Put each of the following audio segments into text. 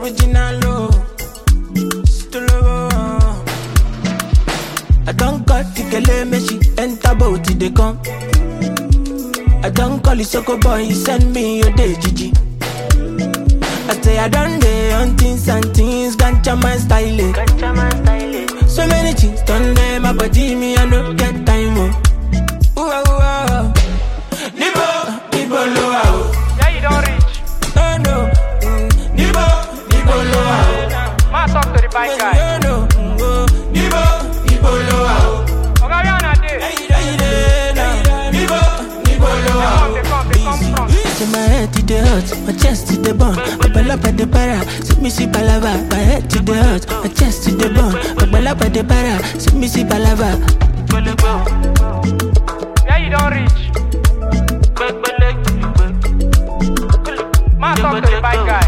original, oh. Still, oh. I don't call Tikele, me she enter boat, they come. I don't call it Soko boy, you send me your day, Gigi. I say I done day on things and things, ganja man style it. So many things done there, my body me, I don't get time, oh. Ooh, ooh, ooh. Nibo, low, oh. Yeah, you don't reach. Oh, no. Nibo, low, oh. Ma talk to the bike guy. No, Nibo, low, oh. Okay, we are not there. They come from. So my head to the hurt, my chest to the bone. I ball up at the para, see me see palava. My head to the hurt, my chest to the bone. I ball up at the para, see me see palava. Yeah, you don't reach. Ma talk to the bike guy.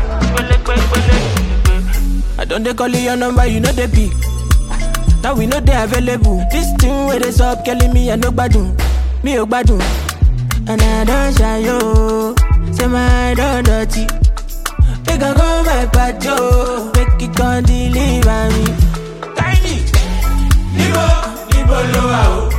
I don't they call your number, you know they pick. Now we know they available. This thing where they stop killing me, I no badun, me oh badun. And I don't shy yo, say my don't dirty. They can go my patio, make it can't deliver me. Tiny, Nibo, low,